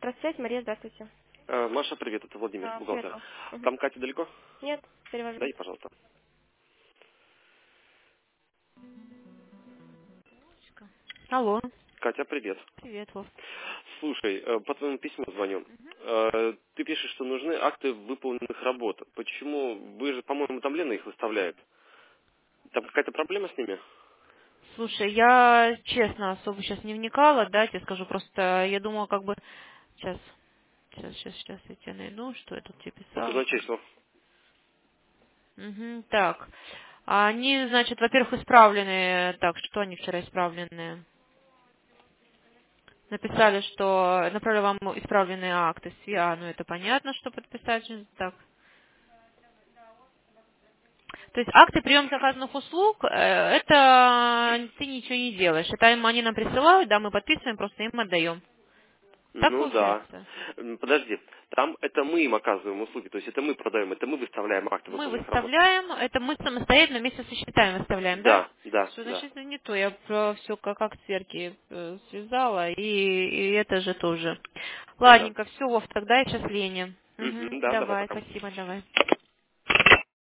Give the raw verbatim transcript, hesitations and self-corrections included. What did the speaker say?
связь, Мария, здравствуйте. Э, Маша, привет, это Владимир, А, привет, бухгалтер. Вов. Мгм. Там Катя далеко? Нет, перевожу. Дай, пожалуйста. Алло. Катя, привет. Привет, Вов. Слушай, э, по твоему письму звоню. Э, Ты пишешь, что нужны акты выполненных работ. Почему? Вы же, по-моему, там Лена их выставляет. Там какая-то проблема с ними? Слушай, я честно особо сейчас не вникала, да, тебе скажу, просто я думала, как бы... Сейчас, сейчас, сейчас, сейчас я тебя найду, что я тут тебе Ну, писала. казначейство. Угу, так. Они, значит, во-первых, исправлены. Так, что они вчера исправленные? Написали, что направили вам исправленные акты с ВИА, ну это понятно, что подписать. Так. То есть акты прием заказанных услуг, э, это ты ничего не делаешь. Это им они нам присылают, да, мы подписываем, просто им отдаем. Так Ну да. получается? М, Подожди, там это мы им оказываем услуги, то есть это мы продаем, это мы выставляем акты Мы выполненных работ. выставляем, это мы самостоятельно вместе со счетами выставляем, да? Да, да, Что да. значит это не то? Я про все как, как сверки э, связала, и, и это же тоже. Да. Ладненько, все, Вов, тогда я сейчас Лене. Мгм, Угу, да, давай давай, пока. спасибо, давай.